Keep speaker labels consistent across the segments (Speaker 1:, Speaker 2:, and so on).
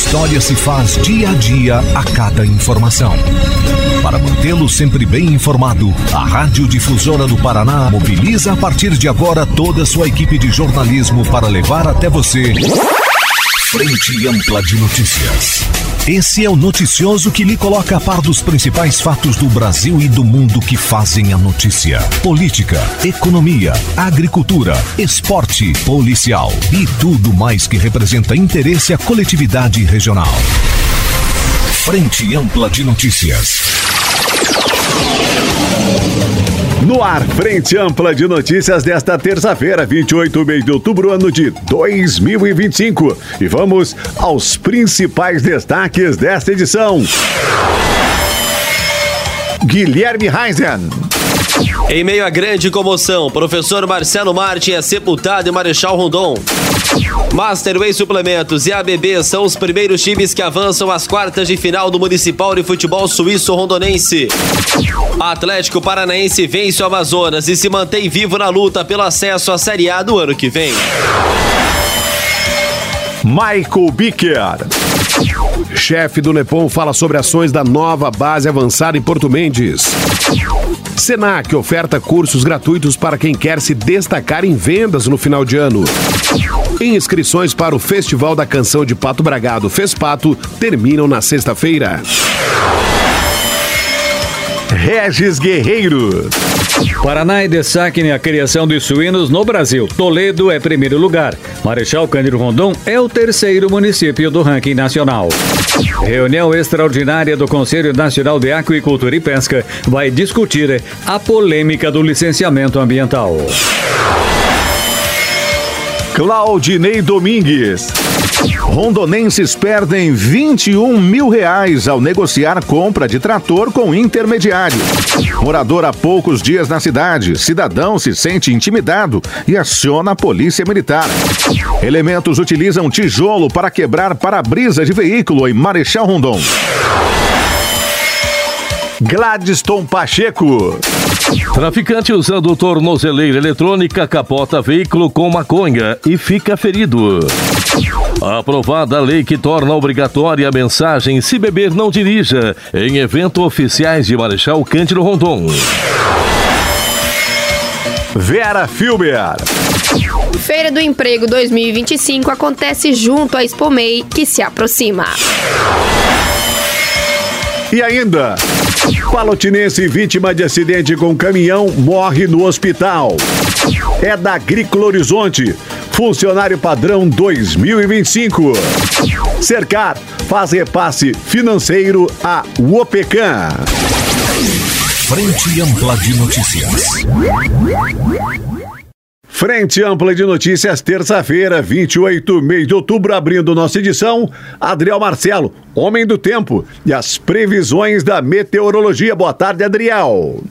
Speaker 1: história se faz dia a dia a cada informação. Para mantê-lo sempre bem informado, a Rádio Difusora do Paraná mobiliza a partir de agora toda a sua equipe de jornalismo para levar até você Frente Ampla de Notícias. Esse é o noticioso que lhe coloca a par dos principais fatos do Brasil e do mundo que fazem a notícia. Política, economia, agricultura, esporte, policial e tudo mais que representa interesse à coletividade regional. Frente Ampla de Notícias.
Speaker 2: No ar, Frente Ampla de Notícias desta terça-feira, 28 mês de outubro, ano de 2025. E vamos aos principais destaques desta edição. Guilherme Reisen.
Speaker 3: Em meio à grande comoção, professor Marcelo Martin é sepultado em Marechal Rondon. Masterway Suplementos e ABB são os primeiros times que avançam às quartas de final do Municipal de Futebol Suíço Rondonense. Atlético Paranaense vence o Amazonas e se mantém vivo na luta pelo acesso à Série A do ano que vem.
Speaker 2: Michael Bicker.
Speaker 4: Chefe do Nepom fala sobre ações da nova base avançada em Porto Mendes. Senac oferta cursos gratuitos para quem quer se destacar em vendas no final de ano. Inscrições para o Festival da Canção de Pato Bragado FESPATO terminam na sexta-feira.
Speaker 2: Regis Guerreiro.
Speaker 5: Paraná é destaque na criação de suínos no Brasil. Toledo é primeiro lugar. Marechal Cândido Rondon é o terceiro município do ranking nacional. Reunião extraordinária do Conselho Nacional de Aquicultura e Pesca vai discutir a polêmica do licenciamento ambiental.
Speaker 2: Claudinei Domingues. Rondonenses perdem R$21 mil ao negociar compra de trator com intermediário. Morador há poucos dias na cidade, cidadão se sente intimidado e aciona a polícia militar. Elementos utilizam tijolo para quebrar para-brisa de veículo em Marechal Rondon. Gladstone Pacheco.
Speaker 6: Traficante usando tornozeleira eletrônica capota veículo com maconha e fica ferido. Aprovada a lei que torna obrigatória a mensagem "Se beber, não dirija" em eventos oficiais de Marechal Cândido Rondon.
Speaker 2: Vera Filber.
Speaker 7: Feira do Emprego 2025 acontece junto à Expomei, que se aproxima.
Speaker 2: E ainda, palotinense vítima de acidente com caminhão morre no hospital. É da Agrícola Horizonte, funcionário padrão 2025. Cercar faz repasse financeiro a UOPECAM.
Speaker 1: Frente Ampla de Notícias.
Speaker 2: Frente Ampla de Notícias, terça-feira, 28 mês de outubro, abrindo nossa edição, Adriel Marcelo, homem do tempo, e as previsões da meteorologia. Boa tarde, Adriel.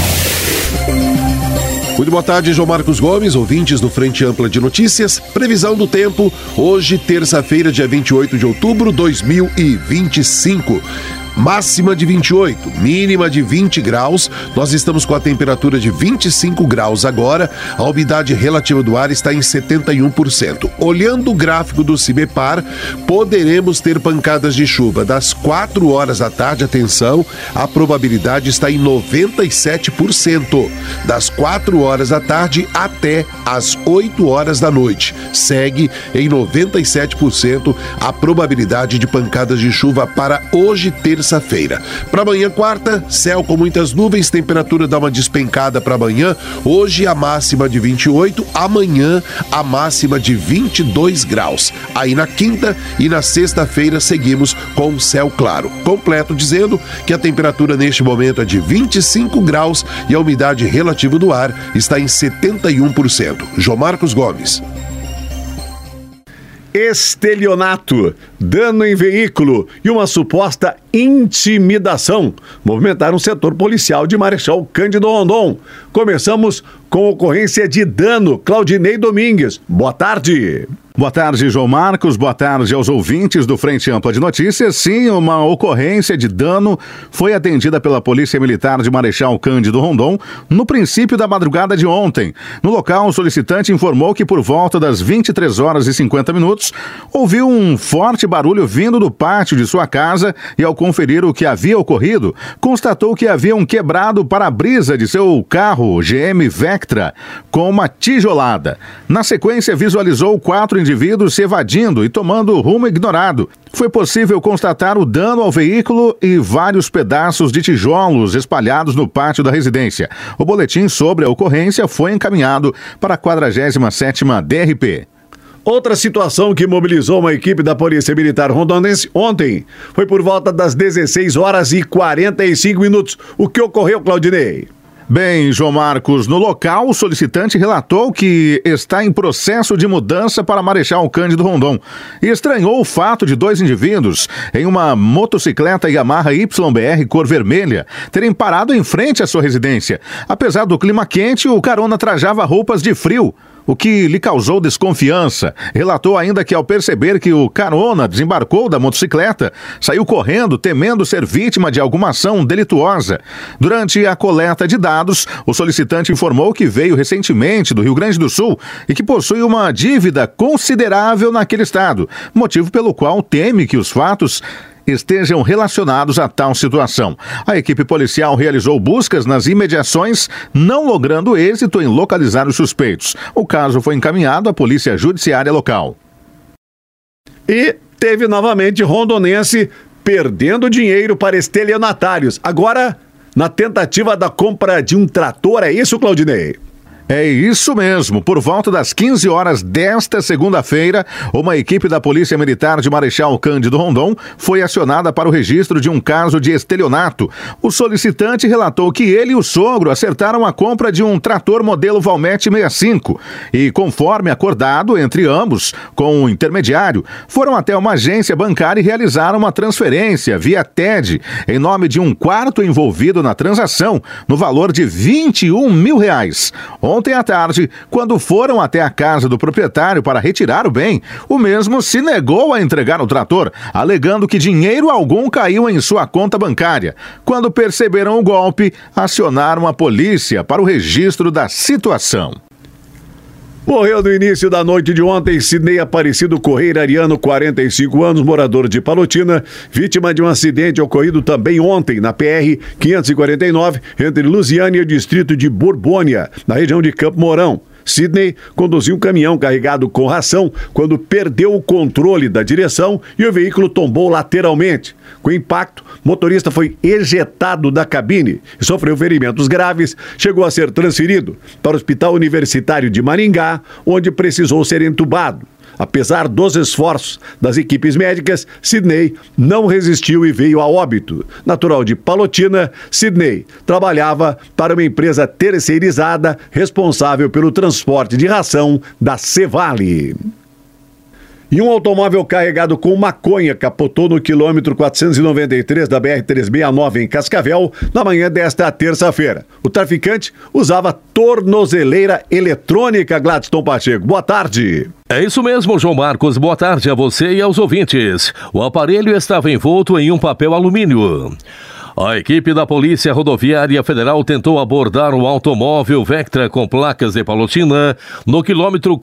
Speaker 4: Muito boa tarde, João Marcos Gomes, ouvintes do Frente Ampla de Notícias. Previsão do tempo, hoje, terça-feira, dia 28 de outubro de 2025. Máxima de 28, mínima de 20 graus. Nós estamos com a temperatura de 25 graus agora. A umidade relativa do ar está em 71%. Olhando o gráfico do CIBEPAR, poderemos ter pancadas de chuva das 4 horas da tarde. Atenção, a probabilidade está em 97%. Das 4 horas da tarde até as 8 horas da noite. Segue em 97% a probabilidade de pancadas de chuva para hoje, terça-feira. Para amanhã, quarta, céu com muitas nuvens, temperatura dá uma despencada para amanhã. Hoje a máxima de 28, amanhã a máxima de 22 graus. Aí na quinta e na sexta-feira seguimos com céu claro. Completo dizendo que a temperatura neste momento é de 25 graus e a umidade relativa do ar está em 71%. João Marcos Gomes.
Speaker 2: Estelionato, dano em veículo e uma suposta intimidação movimentaram o setor policial de Marechal Cândido Rondon. Começamos com ocorrência de dano. Claudinei Domingues, boa tarde. Boa tarde, João Marcos. Boa tarde aos ouvintes do Frente Ampla de Notícias. Sim, uma ocorrência de dano foi atendida pela Polícia Militar de Marechal Cândido Rondon no princípio da madrugada de ontem. No local, o solicitante informou que por volta das 23 horas e 50 minutos, ouviu um forte barulho vindo do pátio de sua casa e, ao conferir o que havia ocorrido, constatou que havia um quebrado para-brisa de seu carro GM Vectra com uma tijolada. Na sequência, visualizou 4 indivíduos se evadindo e tomando rumo ignorado. Foi possível constatar o dano ao veículo e vários pedaços de tijolos espalhados no pátio da residência. O boletim sobre a ocorrência foi encaminhado para a 47ª DRP.
Speaker 8: Outra situação que mobilizou uma equipe da Polícia Militar Rondonense ontem foi por volta das 16 horas e 45 minutos. O que ocorreu, Claudinei?
Speaker 2: Bem, João Marcos, no local o solicitante relatou que está em processo de mudança para Marechal Cândido Rondon e estranhou o fato de 2 indivíduos em uma motocicleta Yamaha YBR cor vermelha terem parado em frente à sua residência. Apesar do clima quente, o carona trajava roupas de frio, o que lhe causou desconfiança. Relatou ainda que, ao perceber que o carona desembarcou da motocicleta, saiu correndo, temendo ser vítima de alguma ação delituosa. Durante a coleta de dados, o solicitante informou que veio recentemente do Rio Grande do Sul e que possui uma dívida considerável naquele estado, motivo pelo qual teme que os fatos estejam relacionados a tal situação. A equipe policial realizou buscas nas imediações, não logrando êxito em localizar os suspeitos. O caso foi encaminhado à Polícia Judiciária local.
Speaker 8: E teve novamente rondonense perdendo dinheiro para estelionatários. Agora, na tentativa da compra de um trator, é isso, Claudinei?
Speaker 2: É isso mesmo. Por volta das 15 horas desta segunda-feira, uma equipe da Polícia Militar de Marechal Cândido Rondon foi acionada para o registro de um caso de estelionato. O solicitante relatou que ele e o sogro acertaram a compra de um trator modelo Valmet 65 e, conforme acordado entre ambos com o intermediário, foram até uma agência bancária e realizaram uma transferência via TED em nome de um quarto envolvido na transação, no valor de R$21 mil. Ontem à tarde, quando foram até a casa do proprietário para retirar o bem, o mesmo se negou a entregar o trator, alegando que dinheiro algum caiu em sua conta bancária. Quando perceberam o golpe, acionaram a polícia para o registro da situação.
Speaker 8: Morreu no início da noite de ontem Sidney Aparecido Correia Ariano, 45 anos, morador de Palotina, vítima de um acidente ocorrido também ontem na PR 549, entre Lusiânia e o distrito de Borbônia, na região de Campo Mourão. Sidney conduziu um caminhão carregado com ração quando perdeu o controle da direção e o veículo tombou lateralmente. Com o impacto, o motorista foi ejetado da cabine e sofreu ferimentos graves. Chegou a ser transferido para o Hospital Universitário de Maringá, onde precisou ser entubado. Apesar dos esforços das equipes médicas, Sidney não resistiu e veio a óbito. Natural de Palotina, Sidney trabalhava para uma empresa terceirizada responsável pelo transporte de ração da Cevale. E um automóvel carregado com maconha capotou no quilômetro 493 da BR-369 em Cascavel na manhã desta terça-feira. O traficante usava tornozeleira eletrônica, Gladstone Pacheco. Boa tarde.
Speaker 6: É isso mesmo, João Marcos. Boa tarde a você e aos ouvintes. O aparelho estava envolto em um papel alumínio. A equipe da Polícia Rodoviária Federal tentou abordar o automóvel Vectra com placas de Palotina no quilômetro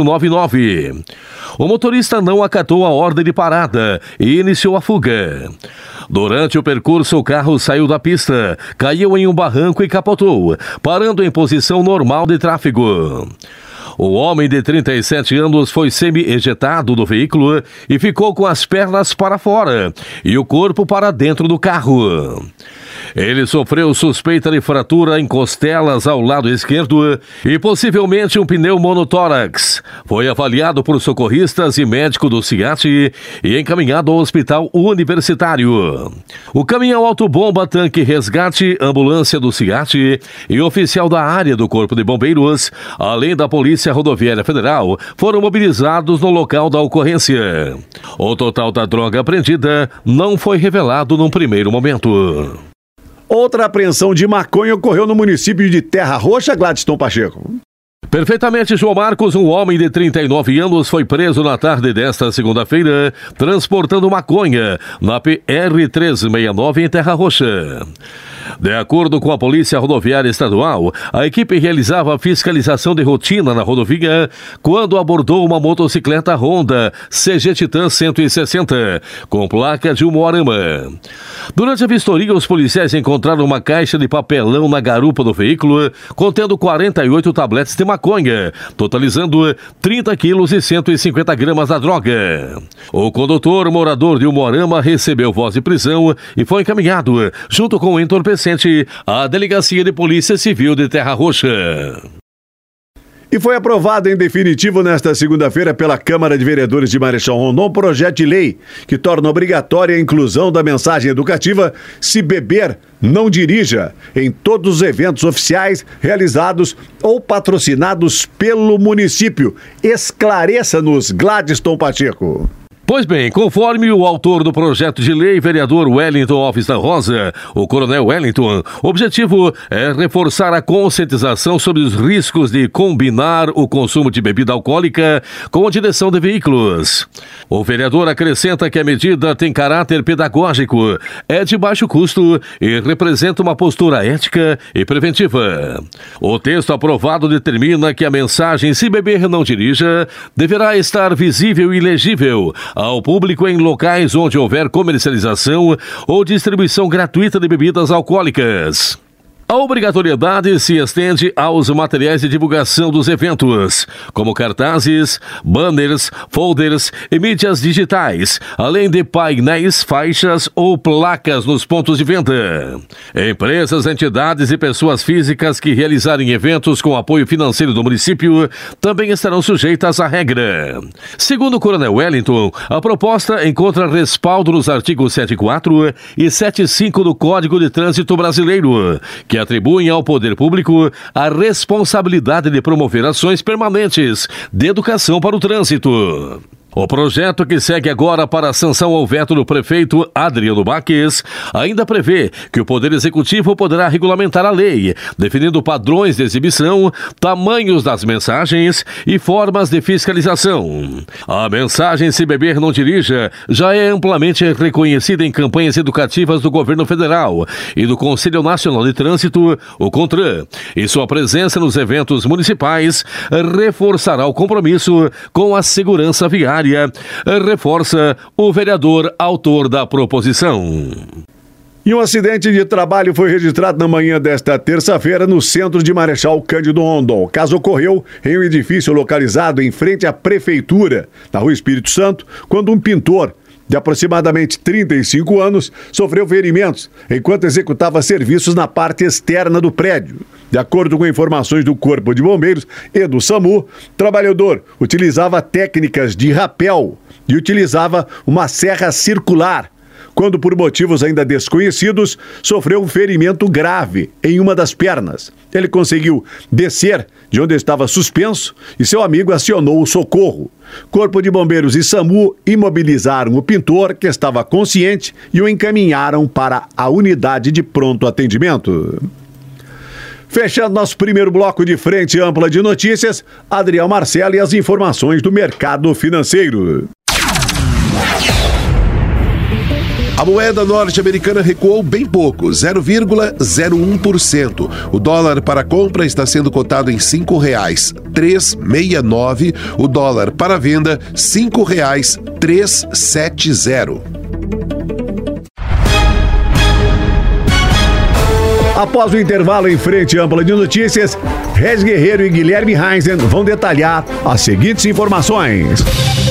Speaker 6: 499. O motorista não acatou a ordem de parada e iniciou a fuga. Durante o percurso, o carro saiu da pista, caiu em um barranco e capotou, parando em posição normal de tráfego. O homem de 37 anos foi semi-ejetado do veículo e ficou com as pernas para fora e o corpo para dentro do carro. Ele sofreu suspeita de fratura em costelas ao lado esquerdo e possivelmente um pneu monotórax. Foi avaliado por socorristas e médico do CIAT e encaminhado ao hospital universitário. O caminhão autobomba, tanque resgate, ambulância do CIAT e oficial da área do Corpo de Bombeiros, além da Polícia Rodoviária Federal, foram mobilizados no local da ocorrência. O total da droga apreendida não foi revelado num primeiro momento.
Speaker 8: Outra apreensão de maconha ocorreu no município de Terra Roxa, Gladstone Pacheco.
Speaker 6: Perfeitamente, João Marcos, um homem de 39 anos, foi preso na tarde desta segunda-feira, transportando maconha na PR-369 em Terra Roxa. De acordo com a Polícia Rodoviária Estadual, a equipe realizava fiscalização de rotina na rodovia quando abordou uma motocicleta Honda CG Titan 160, com placa de Umuarama. Durante a vistoria, os policiais encontraram uma caixa de papelão na garupa do veículo, contendo 48 tabletes de maconha, totalizando 30 quilos e 150 gramas da droga. O condutor, morador de Umuarama, recebeu voz de prisão e foi encaminhado, junto com o entorpecente, à Delegacia de Polícia Civil de Terra Roxa.
Speaker 8: E foi aprovado em definitivo nesta segunda-feira pela Câmara de Vereadores de Marechal Rondon projeto de lei que torna obrigatória a inclusão da mensagem educativa "Se beber, não dirija" em todos os eventos oficiais realizados ou patrocinados pelo município. Esclareça-nos, Gladstone Pacheco.
Speaker 6: Pois bem, conforme o autor do projeto de lei, vereador Wellington Alves da Rosa, o coronel Wellington, o objetivo é reforçar a conscientização sobre os riscos de combinar o consumo de bebida alcoólica com a direção de veículos. O vereador acrescenta que a medida tem caráter pedagógico, é de baixo custo e representa uma postura ética e preventiva. O texto aprovado determina que a mensagem "Se beber, não dirija" deverá estar visível e legível ao público em locais onde houver comercialização ou distribuição gratuita de bebidas alcoólicas. A obrigatoriedade se estende aos materiais de divulgação dos eventos, como cartazes, banners, folders e mídias digitais, além de painéis, faixas ou placas nos pontos de venda. Empresas, entidades e pessoas físicas que realizarem eventos com apoio financeiro do município também estarão sujeitas à regra. Segundo o coronel Wellington, a proposta encontra respaldo nos artigos 7.4 e 7.5 do Código de Trânsito Brasileiro, que atribuem ao poder público a responsabilidade de promover ações permanentes de educação para o trânsito. O projeto, que segue agora para a sanção ao veto do prefeito Adriano Baques, ainda prevê que o Poder Executivo poderá regulamentar a lei, definindo padrões de exibição, tamanhos das mensagens e formas de fiscalização. A mensagem "Se beber, não dirija" já é amplamente reconhecida em campanhas educativas do governo federal e do Conselho Nacional de Trânsito, o CONTRAN, e sua presença nos eventos municipais reforçará o compromisso com a segurança viária, reforça o vereador autor da proposição.
Speaker 8: E um acidente de trabalho foi registrado na manhã desta terça-feira no centro de Marechal Cândido Rondon. O caso ocorreu em um edifício localizado em frente à prefeitura, na Rua Espírito Santo, quando um pintor de aproximadamente 35 anos sofreu ferimentos enquanto executava serviços na parte externa do prédio. De acordo com informações do Corpo de Bombeiros e do SAMU, o trabalhador utilizava técnicas de rapel e utilizava uma serra circular, quando, por motivos ainda desconhecidos, sofreu um ferimento grave em uma das pernas. Ele conseguiu descer de onde estava suspenso e seu amigo acionou o socorro. Corpo de Bombeiros e SAMU imobilizaram o pintor, que estava consciente, e o encaminharam para a unidade de pronto atendimento. Fechando nosso primeiro bloco de Frente Ampla de Notícias, Adriel Marcelo e as informações do mercado financeiro.
Speaker 4: A moeda norte-americana recuou bem pouco, 0,01%. O dólar para compra está sendo cotado em R$ 5,369. O dólar para venda, R$ 5,370.
Speaker 8: Após o intervalo em Frente Ampla de Notícias, Regis Guerreiro e Guilherme Heinzen vão detalhar as seguintes informações.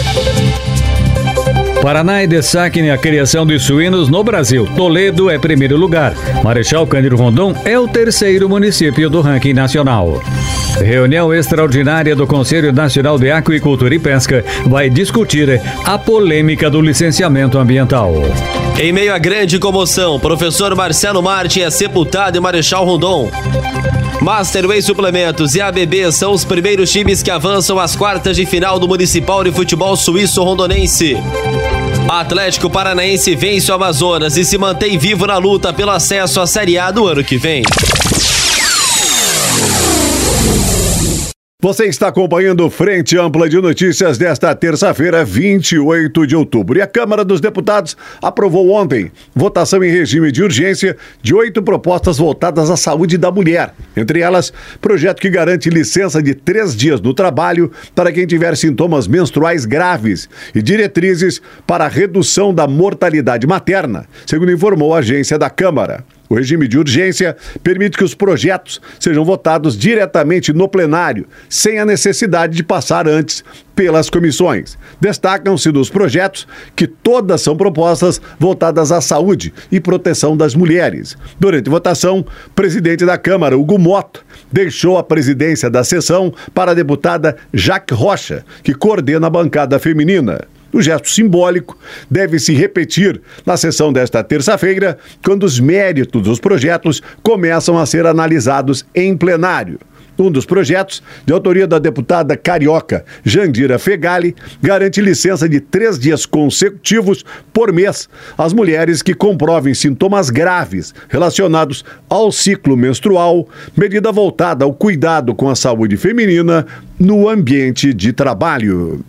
Speaker 5: Paraná é destaque na criação de suínos no Brasil. Toledo é primeiro lugar. Marechal Cândido Rondon é o terceiro município do ranking nacional. Reunião extraordinária do Conselho Nacional de Aquicultura e Pesca vai discutir a polêmica do licenciamento ambiental.
Speaker 3: Em meio à grande comoção, professor Marcelo Martin é sepultado em Marechal Rondon. Masterway Suplementos e ABB são os primeiros times que avançam às quartas de final do Municipal de Futebol Suíço Rondonense. Atlético Paranaense vence o Amazonas e se mantém vivo na luta pelo acesso à Série A do ano que vem.
Speaker 8: Você está acompanhando Frente Ampla de Notícias desta terça-feira, 28 de outubro. E a Câmara dos Deputados aprovou ontem votação em regime de urgência de 8 propostas voltadas à saúde da mulher. Entre elas, projeto que garante licença de 3 dias no trabalho para quem tiver sintomas menstruais graves e diretrizes para a redução da mortalidade materna, segundo informou a agência da Câmara. O regime de urgência permite que os projetos sejam votados diretamente no plenário, sem a necessidade de passar antes pelas comissões. Destacam-se dos projetos que todas são propostas voltadas à saúde e proteção das mulheres. Durante a votação, o presidente da Câmara, Hugo Mota, deixou a presidência da sessão para a deputada Jaque Rocha, que coordena a bancada feminina. O gesto simbólico deve se repetir na sessão desta terça-feira, quando os méritos dos projetos começam a ser analisados em plenário. Um dos projetos, de autoria da deputada carioca Jandira Fegali, garante licença de 3 dias consecutivos por mês às mulheres que comprovem sintomas graves relacionados ao ciclo menstrual, medida voltada ao cuidado com a saúde feminina no ambiente de trabalho.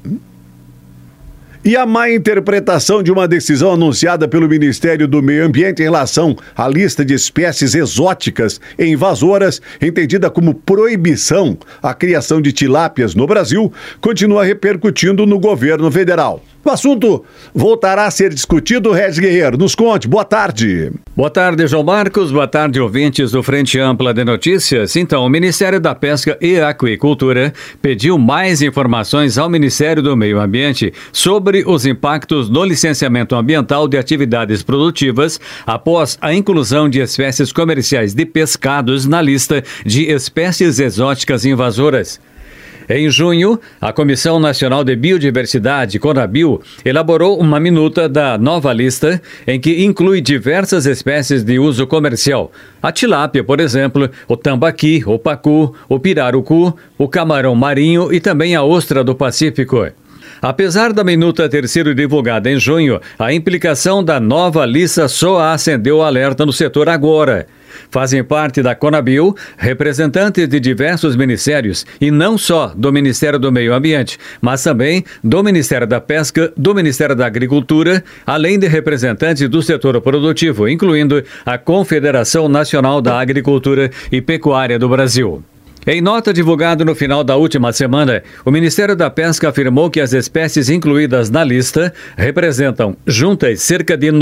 Speaker 8: E a má interpretação de uma decisão anunciada pelo Ministério do Meio Ambiente em relação à lista de espécies exóticas e invasoras, entendida como proibição à criação de tilápias no Brasil, continua repercutindo no governo federal. O assunto voltará a ser discutido. Regis Guerreiro, nos conte. Boa tarde.
Speaker 5: Boa tarde, João Marcos. Boa tarde, ouvintes do Frente Ampla de Notícias. Então, o Ministério da Pesca e Aquicultura pediu mais informações ao Ministério do Meio Ambiente sobre os impactos no licenciamento ambiental de atividades produtivas após a inclusão de espécies comerciais de pescados na lista de espécies exóticas invasoras. Em junho, a Comissão Nacional de Biodiversidade, CONABIO, elaborou uma minuta da nova lista em que inclui diversas espécies de uso comercial. A tilápia, por exemplo, o tambaqui, o pacu, o pirarucu, o camarão marinho e também a ostra do Pacífico. Apesar da minuta ter sido divulgada em junho, a implicação da nova lista só acendeu o alerta no setor agora. Fazem parte da CONABIO representantes de diversos ministérios, e não só do Ministério do Meio Ambiente, mas também do Ministério da Pesca, do Ministério da Agricultura, além de representantes do setor produtivo, incluindo a Confederação Nacional da Agricultura e Pecuária do Brasil. Em nota divulgada no final da última semana, o Ministério da Pesca afirmou que as espécies incluídas na lista representam juntas cerca de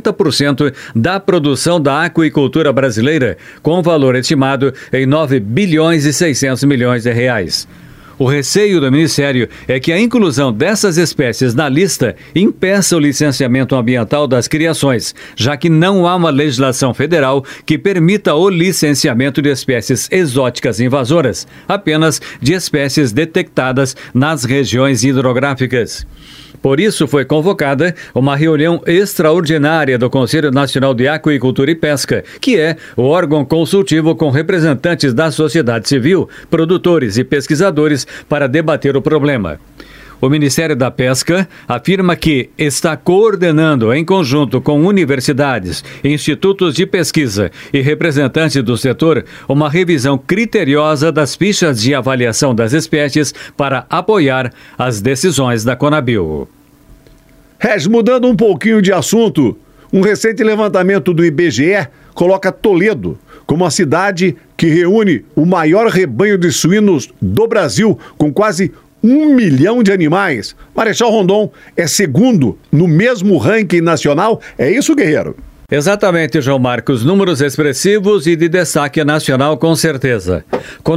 Speaker 5: 90% da produção da aquicultura brasileira, com valor estimado em 9 bilhões e 600 milhões de reais. O receio do Ministério é que a inclusão dessas espécies na lista impeça o licenciamento ambiental das criações, já que não há uma legislação federal que permita o licenciamento de espécies exóticas invasoras, apenas de espécies detectadas nas regiões hidrográficas. Por isso, foi convocada uma reunião extraordinária do Conselho Nacional de Aquicultura e Pesca, que é o órgão consultivo com representantes da sociedade civil, produtores e pesquisadores para debater o problema. O Ministério da Pesca afirma que está coordenando, em conjunto com universidades, institutos de pesquisa e representantes do setor, uma revisão criteriosa das fichas de avaliação das espécies para apoiar as decisões da CONABIO.
Speaker 8: Regis, mudando um pouquinho de assunto, um recente levantamento do IBGE coloca Toledo como a cidade que reúne o maior rebanho de suínos do Brasil, com quase 1 milhão de animais. Marechal Rondon é segundo no mesmo ranking nacional. É isso, Guerreiro?
Speaker 5: Exatamente, João Marcos. Números expressivos e de destaque nacional, com certeza. Com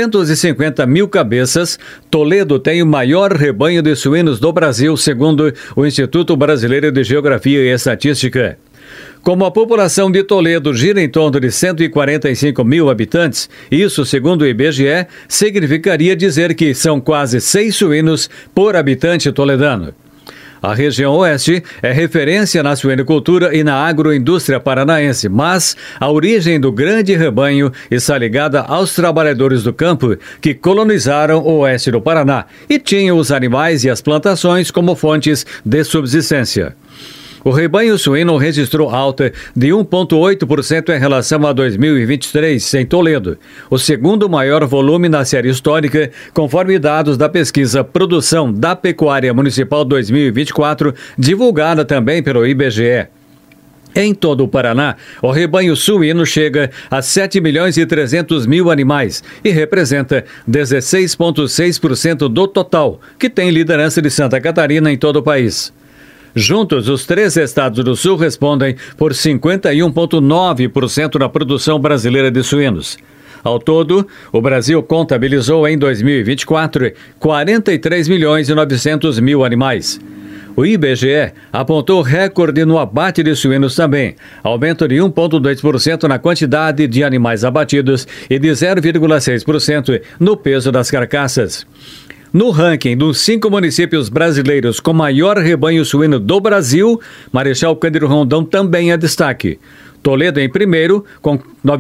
Speaker 5: 950 mil cabeças, Toledo tem o maior rebanho de suínos do Brasil, segundo o Instituto Brasileiro de Geografia e Estatística. Como a população de Toledo gira em torno de 145 mil habitantes, isso, segundo o IBGE, significaria dizer que são quase 6 suínos por habitante toledano. A região oeste é referência na suinocultura e na agroindústria paranaense, mas a origem do grande rebanho está ligada aos trabalhadores do campo que colonizaram o oeste do Paraná e tinham os animais e as plantações como fontes de subsistência. O rebanho suíno registrou alta de 1,8% em relação a 2023 em Toledo, o segundo maior volume na série histórica, conforme dados da pesquisa Produção da Pecuária Municipal 2024, divulgada também pelo IBGE. Em todo o Paraná, o rebanho suíno chega a 7.300.000 animais e representa 16,6% do total, que tem liderança de Santa Catarina em todo o país. Juntos, os 3 estados do sul respondem por 51,9% da produção brasileira de suínos. Ao todo, o Brasil contabilizou em 2024 43.900.000 animais. O IBGE apontou recorde no abate de suínos também, aumento de 1,2% na quantidade de animais abatidos e de 0,6% no peso das carcaças. No ranking dos 5 municípios brasileiros com maior rebanho suíno do Brasil, Marechal Cândido Rondon também é destaque. Toledo em primeiro, com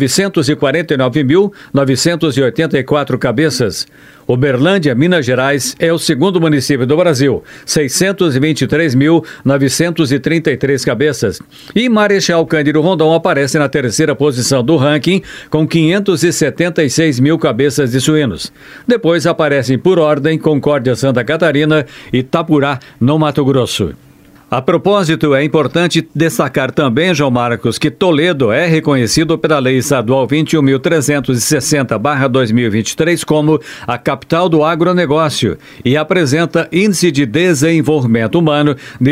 Speaker 5: 949.984 cabeças. Uberlândia, Minas Gerais, é o segundo município do Brasil, 623.933 cabeças. E Marechal Cândido Rondon aparece na terceira posição do ranking, com 576 mil cabeças de suínos. Depois aparecem por ordem Concórdia, Santa Catarina e Itapurá, no Mato Grosso. A propósito, é importante destacar também, João Marcos, que Toledo é reconhecido pela Lei Estadual 21.360/2023 como a capital do agronegócio e apresenta índice de desenvolvimento humano de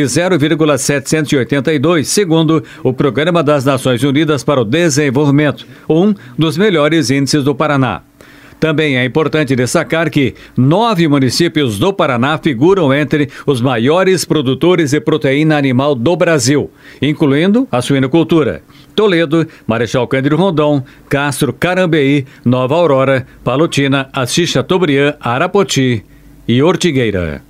Speaker 5: 0,782, segundo o Programa das Nações Unidas para o Desenvolvimento, um dos melhores índices do Paraná. Também é importante destacar que 9 municípios do Paraná figuram entre os maiores produtores de proteína animal do Brasil, incluindo a suinocultura: Toledo, Marechal Cândido Rondon, Castro, Carambeí, Nova Aurora, Palotina, Assis Chateaubriand, Arapoti e Ortigueira.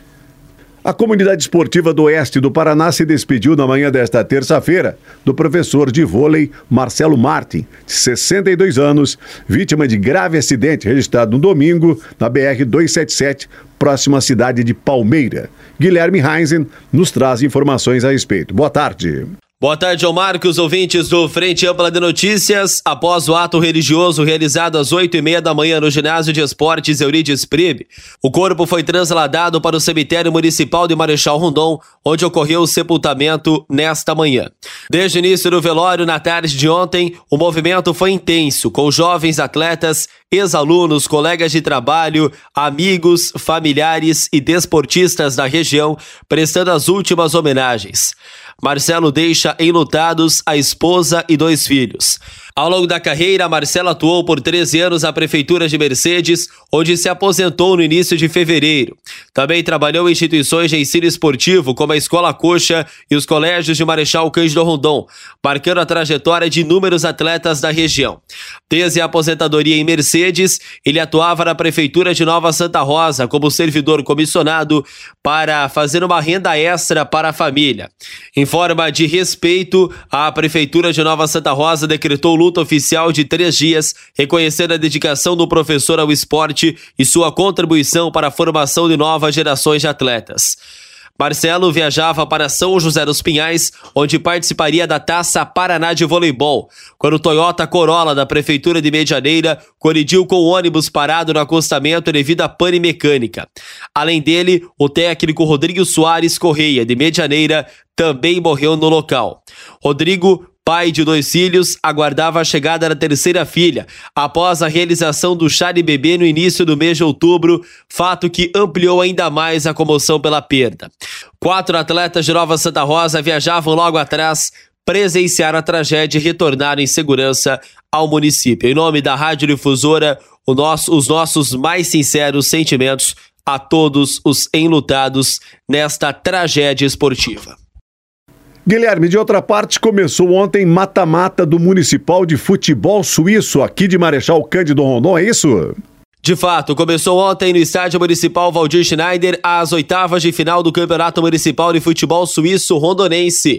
Speaker 8: A comunidade esportiva do Oeste do Paraná se despediu na manhã desta terça-feira do professor de vôlei Marcelo Martin, de 62 anos, vítima de grave acidente registrado no domingo na BR-277, próximo à cidade de Palmeira. Guilherme Heinzen nos traz informações a respeito. Boa tarde.
Speaker 3: Boa tarde, João Marcos, ouvintes do Frente Ampla de Notícias. Após o ato religioso realizado às 8h30 da manhã no Ginásio de Esportes Eurides Pribe, o corpo foi trasladado para o cemitério municipal de Marechal Rondon, onde ocorreu o sepultamento nesta manhã. Desde o início do velório, na tarde de ontem, o movimento foi intenso, com jovens atletas, ex-alunos, colegas de trabalho, amigos, familiares e desportistas da região prestando as últimas homenagens. Marcelo deixa enlutados a esposa e 2 filhos. Ao longo da carreira, Marcelo atuou por 13 anos na Prefeitura de Mercedes, onde se aposentou no início de fevereiro. Também trabalhou em instituições de ensino esportivo, como a Escola Coxa e os colégios de Marechal Cândido Rondon, marcando a trajetória de inúmeros atletas da região. Desde a aposentadoria em Mercedes, ele atuava na Prefeitura de Nova Santa Rosa como servidor comissionado para fazer uma renda extra para a família. Em forma de respeito, a Prefeitura de Nova Santa Rosa decretou luta oficial de 3 dias, reconhecendo a dedicação do professor ao esporte e sua contribuição para a formação de novas gerações de atletas. Marcelo viajava para São José dos Pinhais, onde participaria da Taça Paraná de Voleibol, quando o Toyota Corolla da Prefeitura de Medianeira colidiu com o ônibus parado no acostamento devido a pane mecânica. Além dele, o técnico Rodrigo Soares Correia, de Medianeira, também morreu no local. Rodrigo, pai de 2 filhos, aguardava a chegada da terceira filha, após a realização do chá de bebê no início do mês de outubro, fato que ampliou ainda mais a comoção pela perda. 4 atletas de Nova Santa Rosa viajavam logo atrás, presenciaram a tragédia e retornaram em segurança ao município. Em nome da Rádio Difusora, os nossos mais sinceros sentimentos a todos os enlutados nesta tragédia esportiva.
Speaker 8: Guilherme, de outra parte, começou ontem mata-mata do Municipal de Futebol Suíço, aqui de Marechal Cândido Rondon, é isso?
Speaker 3: De fato, começou ontem no Estádio Municipal Valdir Schneider as 8ª de final do Campeonato Municipal de Futebol Suíço Rondonense.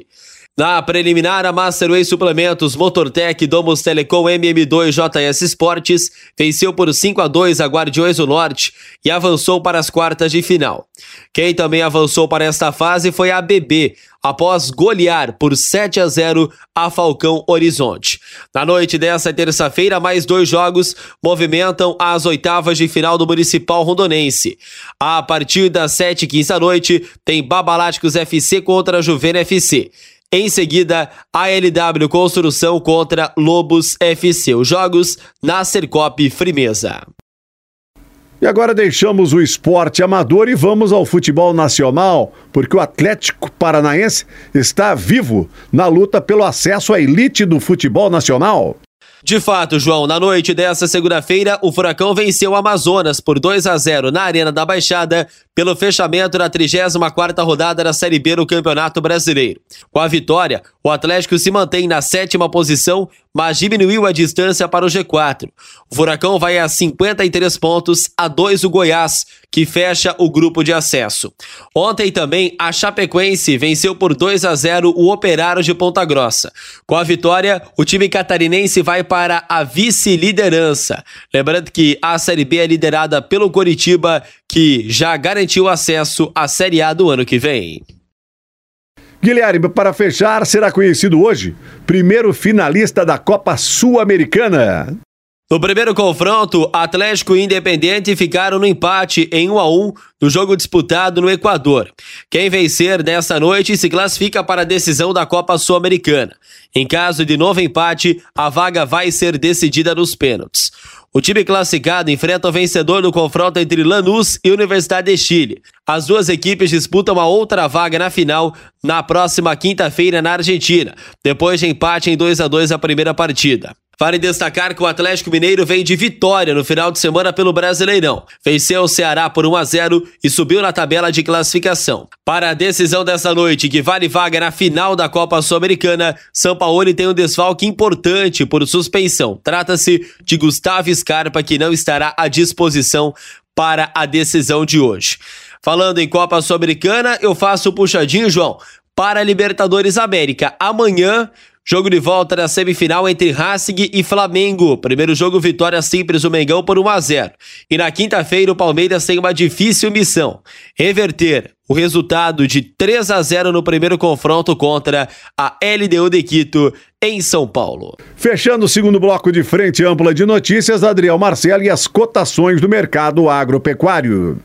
Speaker 3: Na preliminar, a Masterway Suplementos, Motortec, Domus Telecom, MM2, JS Esportes venceu por 5-2 a Guardiões do Norte e avançou para as quartas de final. Quem também avançou para esta fase foi a ABB, após golear por 7-0 a Falcão Horizonte. Na noite desta terça-feira, mais 2 jogos movimentam as oitavas de final do Municipal Rondonense. A partir das 7h15 da noite, tem Babaláticos FC contra Juvena FC. Em seguida, a LW Construção contra Lobos FC. Os jogos na Sercop Frimeza.
Speaker 8: E agora deixamos o esporte amador e vamos ao futebol nacional, porque o Atlético Paranaense está vivo na luta pelo acesso à elite do futebol nacional.
Speaker 3: De fato, João, na noite desta segunda-feira, o Furacão venceu o Amazonas por 2-0 na Arena da Baixada pelo fechamento da 34ª rodada da Série B do Campeonato Brasileiro. Com a vitória, o Atlético se mantém na 7ª posição, mas diminuiu a distância para o G4. O Furacão vai a 53 pontos, a 2 do Goiás, que fecha o grupo de acesso. Ontem também, a Chapecoense venceu por 2-0 o Operário de Ponta Grossa. Com a vitória, o time catarinense vai para a vice-liderança. Lembrando que a Série B é liderada pelo Coritiba, que já garantiu acesso à Série A do ano que vem.
Speaker 8: Guilherme, para fechar, será conhecido hoje primeiro finalista da Copa Sul-Americana.
Speaker 3: No primeiro confronto, Atlético e Independente ficaram no empate em 1-1 no jogo disputado no Equador. Quem vencer nesta noite se classifica para a decisão da Copa Sul-Americana. Em caso de novo empate, a vaga vai ser decidida nos pênaltis. O time classificado enfrenta o vencedor do confronto entre Lanús e Universidade de Chile. As duas equipes disputam a outra vaga na final na próxima quinta-feira na Argentina, depois de empate em 2-2 a primeira partida. Vale destacar que o Atlético Mineiro vem de vitória no final de semana pelo Brasileirão. Venceu o Ceará por 1-0 e subiu na tabela de classificação. Para a decisão dessa noite, que vale vaga na final da Copa Sul-Americana, Sampaoli tem um desfalque importante por suspensão. Trata-se de Gustavo Scarpa, que não estará à disposição para a decisão de hoje. Falando em Copa Sul-Americana, eu faço o puxadinho, João, para a Libertadores América. Amanhã, jogo de volta da semifinal entre Racing e Flamengo. Primeiro jogo, vitória simples do Mengão por 1-0. E na quinta-feira, o Palmeiras tem uma difícil missão: reverter o resultado de 3-0 no primeiro confronto contra a LDU de Quito, em São Paulo.
Speaker 8: Fechando o segundo bloco de Frente Ampla de Notícias, Adriel Marcelo e as cotações do mercado agropecuário.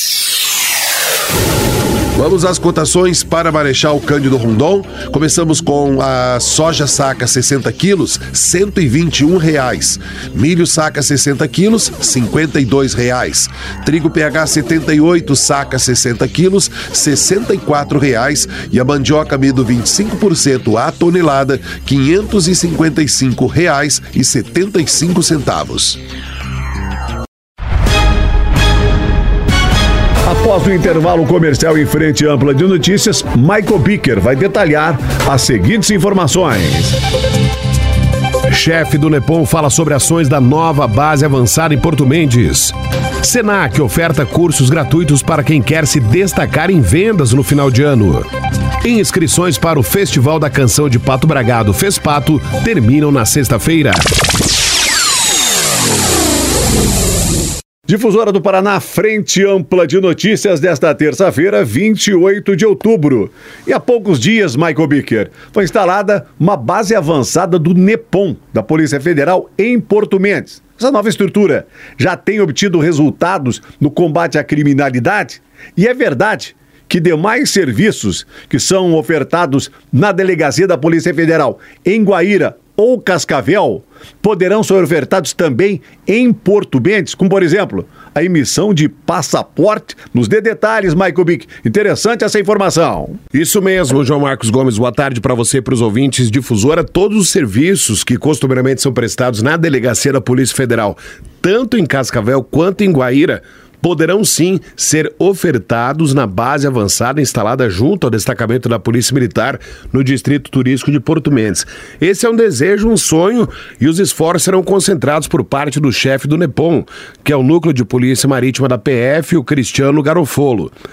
Speaker 4: Vamos às cotações para Marechal Cândido Rondon. Começamos com a soja saca 60 quilos, R$ 121,00. Milho saca 60 quilos, R$ 52,00. Trigo PH 78, saca 60 quilos, R$ 64,00. E a mandioca amido 25% a tonelada, R$ 555,75.
Speaker 8: Após o intervalo comercial em Frente Ampla de Notícias, Michael Bicker vai detalhar as seguintes informações.
Speaker 9: Chefe do Nepom fala sobre ações da nova base avançada em Porto Mendes. Senac oferta cursos gratuitos para quem quer se destacar em vendas no final de ano. Inscrições para o Festival da Canção de Pato Bragado, FESPATO, terminam na sexta-feira.
Speaker 8: Difusora do Paraná, Frente Ampla de Notícias desta terça-feira, 28 de outubro. E há poucos dias, Michael Bicker, foi instalada uma base avançada do NEPOM, da Polícia Federal, em Porto Mendes. Essa nova estrutura já tem obtido resultados no combate à criminalidade? E é verdade que demais serviços que são ofertados na Delegacia da Polícia Federal em Guaíra ou Cascavel poderão ser ofertados também em Porto Mendes, como, por exemplo, a emissão de passaporte. Nos dê detalhes, Michael Bick. Interessante essa informação.
Speaker 9: Isso mesmo, João Marcos Gomes. Boa tarde para você e para os ouvintes. Difusora, todos os serviços que costumeiramente são prestados na Delegacia da Polícia Federal, tanto em Cascavel quanto em Guaíra, poderão sim ser ofertados na base avançada instalada junto ao destacamento da Polícia Militar no Distrito Turístico de Porto Mendes. Esse é um desejo, um sonho, e os esforços serão concentrados por parte do chefe do NEPOM, que é o Núcleo de Polícia Marítima da PF, o Cristiano Garofolo.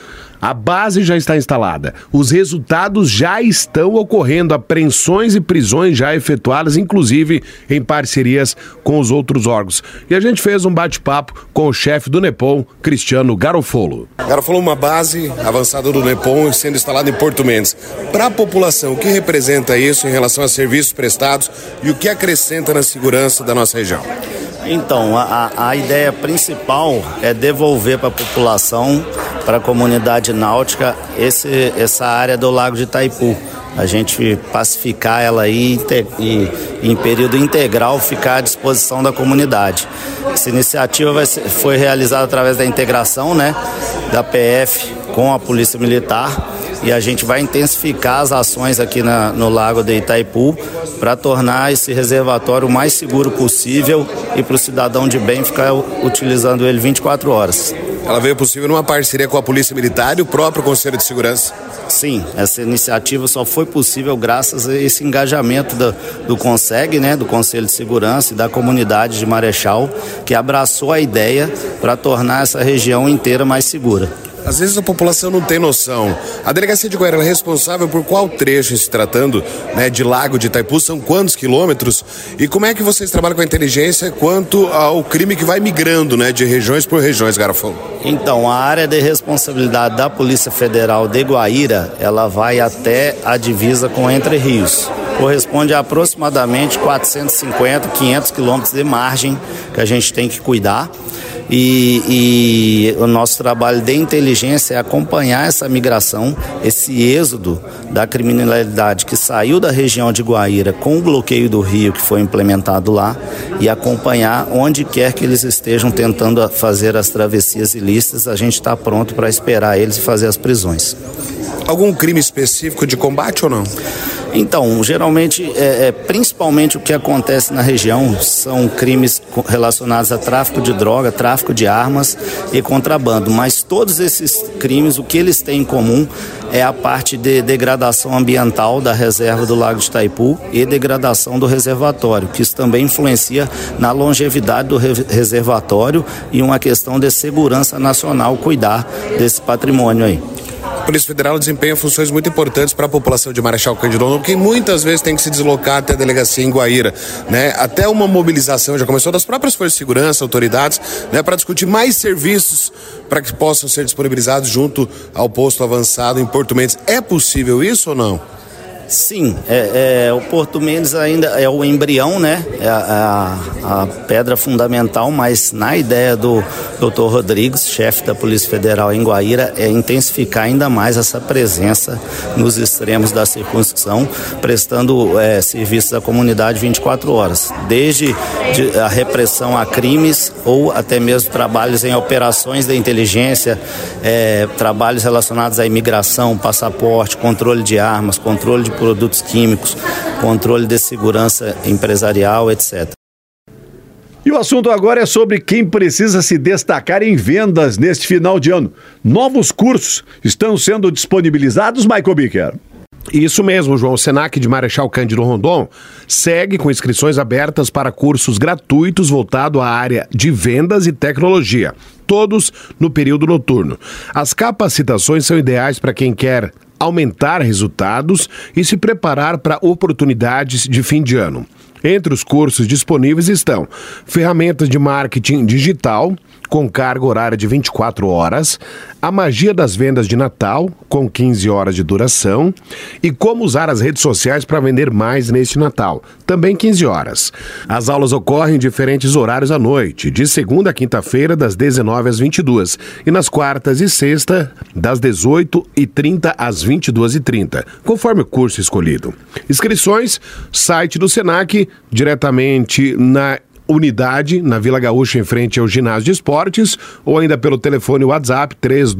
Speaker 9: A base já está instalada. Os resultados já estão ocorrendo. Apreensões e prisões já efetuadas, inclusive em parcerias com os outros órgãos. E a gente fez um bate-papo com o chefe do NEPOM, Cristiano Garofolo.
Speaker 10: Garofolo, uma base avançada do NEPOM sendo instalada em Porto Mendes. Para a população, o que representa isso em relação a serviços prestados e o que acrescenta na segurança da nossa região?
Speaker 11: Então, a ideia principal é devolver para a população, para a comunidade náutica, essa área do Lago de Itaipu. A gente pacificar ela aí e em período integral ficar à disposição da comunidade. Essa iniciativa foi realizada através da integração, né, da PF com a Polícia Militar. E a gente vai intensificar as ações aqui no Lago de Itaipu para tornar esse reservatório o mais seguro possível e para o cidadão de bem ficar utilizando ele 24 horas.
Speaker 10: Ela veio possível numa parceria com a Polícia Militar e o próprio Conselho de Segurança?
Speaker 11: Sim, essa iniciativa só foi possível graças a esse engajamento do CONSEG, né, do Conselho de Segurança e da comunidade de Marechal, que abraçou a ideia para tornar essa região inteira mais segura.
Speaker 10: Às vezes a população não tem noção. A delegacia de Guaíra é responsável por qual trecho, se tratando, né, de Lago de Itaipu? São quantos quilômetros? E como é que vocês trabalham com a inteligência quanto ao crime que vai migrando, né, de regiões por regiões, Garofolo?
Speaker 11: Então, a área de responsabilidade da Polícia Federal de Guaíra, ela vai até a divisa com Entre Rios. Corresponde a aproximadamente 450, 500 quilômetros de margem que a gente tem que cuidar. E o nosso trabalho de inteligência é acompanhar essa migração, esse êxodo da criminalidade que saiu da região de Guaíra com o bloqueio do rio que foi implementado lá e acompanhar onde quer que eles estejam tentando fazer as travessias ilícitas. A gente está pronto para esperar eles e fazer as prisões.
Speaker 10: Algum crime específico de combate ou não?
Speaker 11: Então, geralmente, principalmente o que acontece na região são crimes relacionados a tráfico de droga, tráfico de armas e contrabando. Mas todos esses crimes, o que eles têm em comum é a parte de degradação ambiental da reserva do Lago de Itaipu e degradação do reservatório, que isso também influencia na longevidade do reservatório e uma questão de segurança nacional cuidar desse patrimônio aí.
Speaker 10: A Polícia Federal desempenha funções muito importantes para a população de Marechal Cândido Rondon, que muitas vezes tem que se deslocar até a delegacia em Guaíra, né? Até uma mobilização já começou das próprias forças de segurança, autoridades, né? Para discutir mais serviços para que possam ser disponibilizados junto ao posto avançado em Porto Mendes. É possível isso ou não?
Speaker 11: Sim, o Porto Mendes ainda é o embrião, né? É a pedra fundamental, mas na ideia do Dr. Rodrigues, chefe da Polícia Federal em Guaíra, é intensificar ainda mais essa presença nos extremos da circunscrição, prestando serviços à comunidade 24 horas, desde a repressão a crimes ou até mesmo trabalhos em operações de inteligência, trabalhos relacionados à imigração, passaporte, controle de armas, controle de produtos químicos, controle de segurança empresarial, etc.
Speaker 8: E o assunto agora é sobre quem precisa se destacar em vendas neste final de ano. Novos cursos estão sendo disponibilizados, Michael Bicker?
Speaker 9: Isso mesmo, João. O Senac de Marechal Cândido Rondon segue com inscrições abertas para cursos gratuitos voltados à área de vendas e tecnologia, todos no período noturno. As capacitações são ideais para quem quer aumentar resultados e se preparar para oportunidades de fim de ano. Entre os cursos disponíveis estão ferramentas de marketing digital, com carga horária de 24 horas, a magia das vendas de Natal, com 15 horas de duração, e como usar as redes sociais para vender mais neste Natal, também 15 horas. As aulas ocorrem em diferentes horários à noite, de segunda a quinta-feira, das 19 às 22, e nas quartas e sexta, das 18h30 às 22h30, conforme o curso escolhido. Inscrições, site do Senac, diretamente na unidade, na Vila Gaúcha, em frente ao ginásio de esportes, ou ainda pelo telefone WhatsApp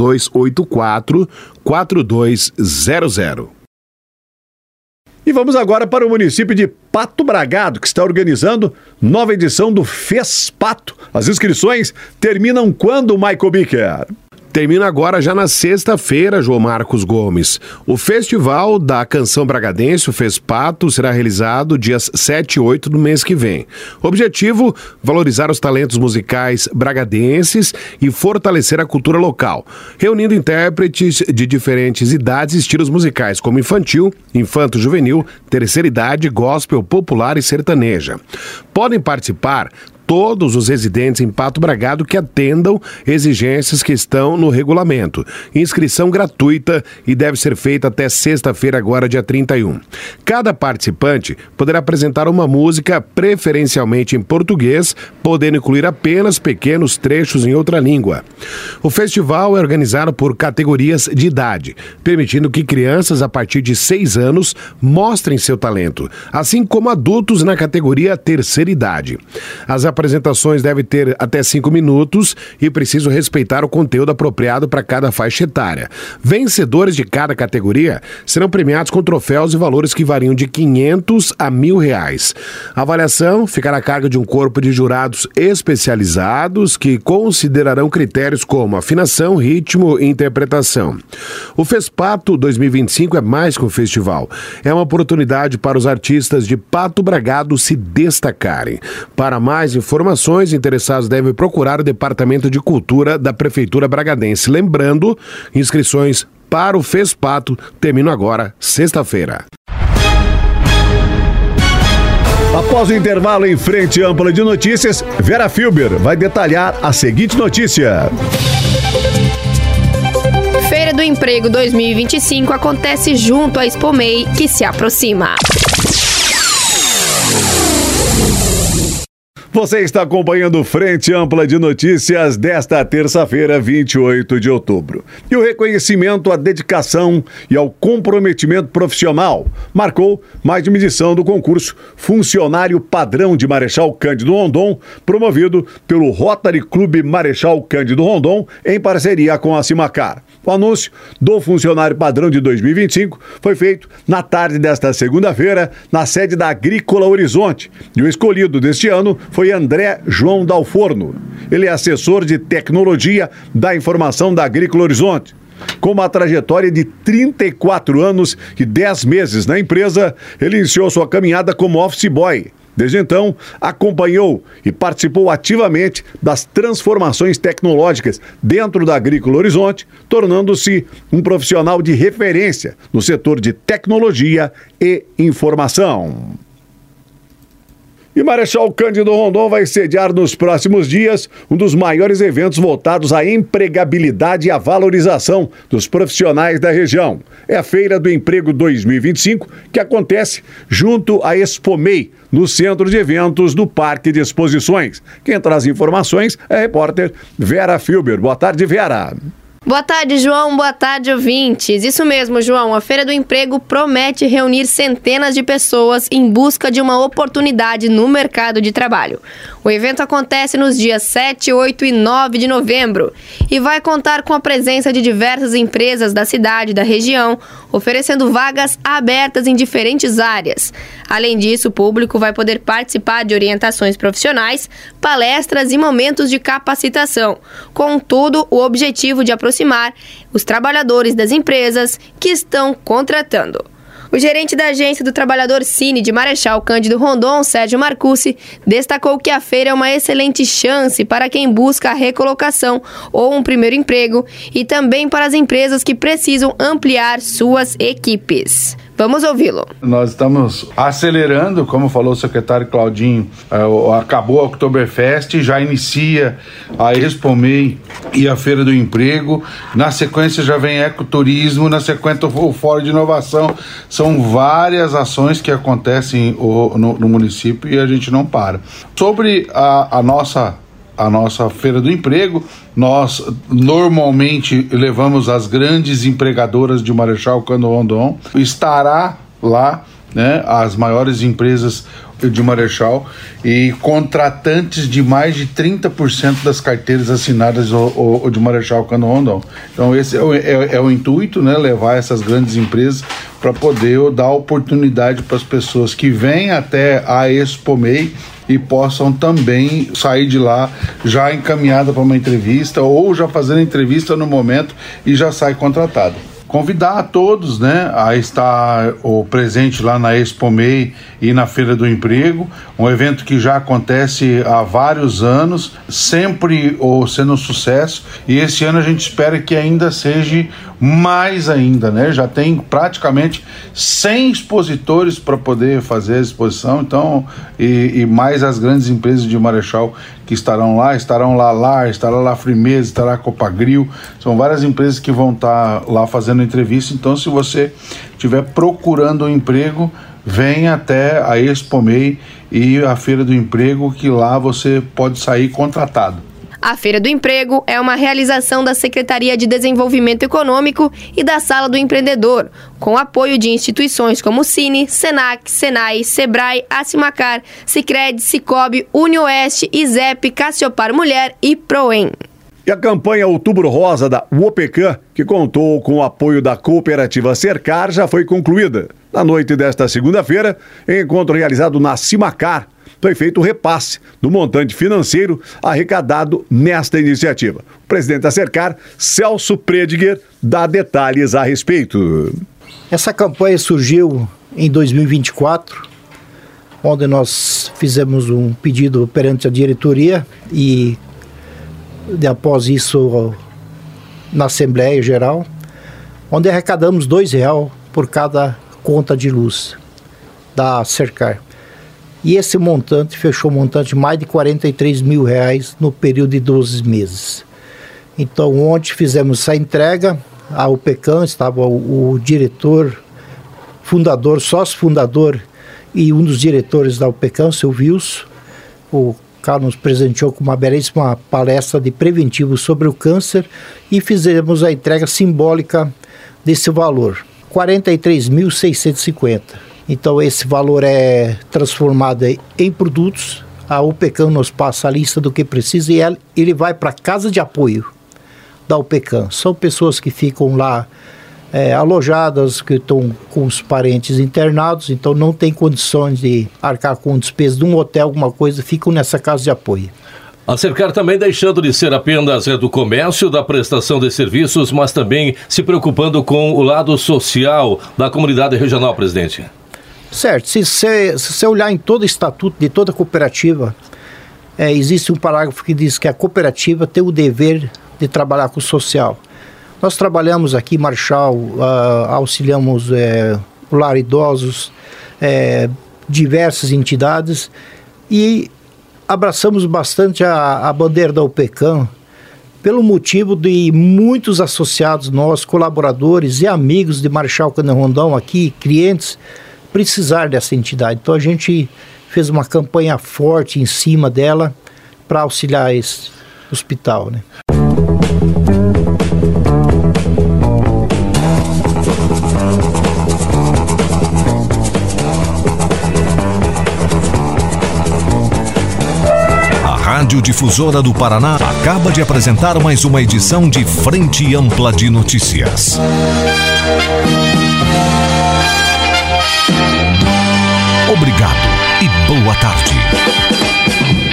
Speaker 9: 3284-4200.
Speaker 8: E vamos agora para o município de Pato Bragado, que está organizando nova edição do FES Pato. As inscrições terminam quando, Michael Bicker?
Speaker 9: termina agora já na sexta-feira, João Marcos Gomes. O Festival da Canção Bragadense, o FESPATO, será realizado dias 7 e 8 do mês que vem. O objetivo, valorizar os talentos musicais bragadenses e fortalecer a cultura local, reunindo intérpretes de diferentes idades e estilos musicais, como infantil, infanto-juvenil, terceira idade, gospel, popular e sertaneja. Podem participar todos os residentes em Pato Bragado que atendam exigências que estão no regulamento. Inscrição gratuita e deve ser feita até sexta-feira, agora dia 31. Cada participante poderá apresentar uma música, preferencialmente em português, podendo incluir apenas pequenos trechos em outra língua. O festival é organizado por categorias de idade, permitindo que crianças a partir de 6 anos mostrem seu talento, assim como adultos na categoria terceira idade. As apresentações devem ter até 5 minutos e precisam respeitar o conteúdo apropriado para cada faixa etária. Vencedores de cada categoria serão premiados com troféus e valores que variam de R$500 a R$1.000. A avaliação ficará a cargo de um corpo de jurados especializados que considerarão critérios como afinação, ritmo e interpretação. O FESPATO 2025 é mais que um festival. É uma oportunidade para os artistas de Pato Bragado se destacarem. Para mais informações, interessados devem procurar o Departamento de Cultura da Prefeitura Bragadense. Lembrando, inscrições para o FESPATO terminam agora, sexta-feira.
Speaker 8: Após o intervalo em Frente Ampla de Notícias, Vera Filber vai detalhar a seguinte notícia.
Speaker 7: Feira do Emprego 2025 acontece junto à Expomei, que se aproxima.
Speaker 8: Você está acompanhando Frente Ampla de Notícias desta terça-feira, 28 de outubro. E o reconhecimento à dedicação e ao comprometimento profissional marcou mais de uma edição do concurso Funcionário Padrão de Marechal Cândido Rondon, promovido pelo Rotary Clube Marechal Cândido Rondon, em parceria com a Cimacar. O anúncio do Funcionário Padrão de 2025 foi feito na tarde desta segunda-feira, na sede da Agrícola Horizonte. E o escolhido deste ano foi André João Dalforno. Ele é assessor de tecnologia da informação da Agrícola Horizonte. Com uma trajetória de 34 anos e 10 meses na empresa, ele iniciou sua caminhada como office boy. Desde então, acompanhou e participou ativamente das transformações tecnológicas dentro da Agrícola Horizonte, tornando-se um profissional de referência no setor de tecnologia e informação. E Marechal Cândido Rondon vai sediar nos próximos dias um dos maiores eventos voltados à empregabilidade e à valorização dos profissionais da região. É a Feira do Emprego 2025, que acontece junto à Expomei, no Centro de Eventos do Parque de Exposições. Quem traz informações é a repórter Vera Filber. Boa tarde, Vera.
Speaker 7: Boa tarde, João. Boa tarde, ouvintes. Isso mesmo, João. A Feira do Emprego promete reunir centenas de pessoas em busca de uma oportunidade no mercado de trabalho. O evento acontece nos dias 7, 8 e 9 de novembro e vai contar com a presença de diversas empresas da cidade e da região, oferecendo vagas abertas em diferentes áreas. Além disso, o público vai poder participar de orientações profissionais, palestras e momentos de capacitação. Contudo, o objetivo de aproximar os trabalhadores das empresas que estão contratando. O gerente da Agência do Trabalhador Cine de Marechal Cândido Rondon, Sérgio Marcucci, destacou que a feira é uma excelente chance para quem busca a recolocação ou um primeiro emprego e também para as empresas que precisam ampliar suas equipes. Vamos ouvi-lo.
Speaker 12: Nós estamos acelerando, como falou o secretário Claudinho, acabou a Oktoberfest, já inicia a Expomei e a Feira do Emprego. Na sequência já vem ecoturismo, na sequência o Fórum de Inovação. São várias ações que acontecem no município e a gente não para. Sobre a nossa Feira do Emprego, nós normalmente levamos as grandes empregadoras de Marechal Cândido Rondon. Estará lá, né, as maiores empresas de Marechal e contratantes de mais de 30% das carteiras assinadas de Marechal Cândido Rondon. Então esse é o intuito, né, levar essas grandes empresas para poder dar oportunidade para as pessoas que vêm até a Expomei e possam também sair de lá já encaminhada para uma entrevista ou já fazendo entrevista no momento e já sai contratado. Convidar a todos, né, a estar presente lá na Expo MEI e na Feira do Emprego, um evento que já acontece há vários anos, sempre sendo um sucesso, e esse ano a gente espera que ainda seja mais ainda, né? Já tem praticamente 100 expositores para poder fazer a exposição, então, e mais as grandes empresas de Marechal que estarão lá LAR, estará lá Frimeza, estará a Copagril, são várias empresas que vão estar lá fazendo entrevista. Então, se você estiver procurando um emprego, venha até a Expo MEI e a Feira do Emprego, que lá você pode sair contratado.
Speaker 7: A Feira do Emprego é uma realização da Secretaria de Desenvolvimento Econômico e da Sala do Empreendedor, com apoio de instituições como Cine, Senac, Senai, Sebrae, Acimacar, Sicredi, Cicobi, Unioeste, ISEP, Cassiopar Mulher e Proem.
Speaker 8: E a campanha Outubro Rosa da UOPECAM, que contou com o apoio da cooperativa Cercar, já foi concluída. Na noite desta segunda-feira, em encontro realizado na Cimacar, foi feito o repasse do montante financeiro arrecadado nesta iniciativa. O presidente da Cercar, Celso Prediger, dá detalhes a respeito.
Speaker 13: Essa campanha surgiu em 2024, onde nós fizemos um pedido perante a diretoria e após isso na Assembleia Geral, onde arrecadamos R$2 por cada conta de luz da Cercar. E esse montante fechou um montante de mais de R$43 mil no período de 12 meses. Então, ontem fizemos essa entrega. A UOPECAM estava o diretor, fundador, sócio fundador e um dos diretores da UOPECAM, seu Wilson. O cara nos presenteou com uma belíssima palestra de preventivo sobre o câncer e fizemos a entrega simbólica desse valor, R$43.650. Então esse valor é transformado em produtos, a UOPECAM nos passa a lista do que precisa e ele vai para a casa de apoio da UOPECAM. São pessoas que ficam lá alojadas, que estão com os parentes internados, então não tem condições de arcar com despesa de um hotel, alguma coisa, ficam nessa casa de apoio.
Speaker 6: A Cercar também deixando de ser apenas do comércio, da prestação de serviços, mas também se preocupando com o lado social da comunidade regional, presidente. Certo,
Speaker 13: se você olhar em todo o estatuto de toda cooperativa, existe um parágrafo que diz que a cooperativa tem o dever de trabalhar com o social. Nós trabalhamos aqui em Marechal, auxiliamos o lar idosos, diversas entidades e abraçamos bastante a bandeira da UOPECAM pelo motivo de muitos associados nossos, colaboradores e amigos de Marechal Cândido Rondon aqui, clientes, precisar dessa entidade. Então a gente fez uma campanha forte em cima dela para auxiliar esse hospital, né?
Speaker 1: A Rádio Difusora do Paraná acaba de apresentar mais uma edição de Frente Ampla de Notícias. Obrigado e boa tarde.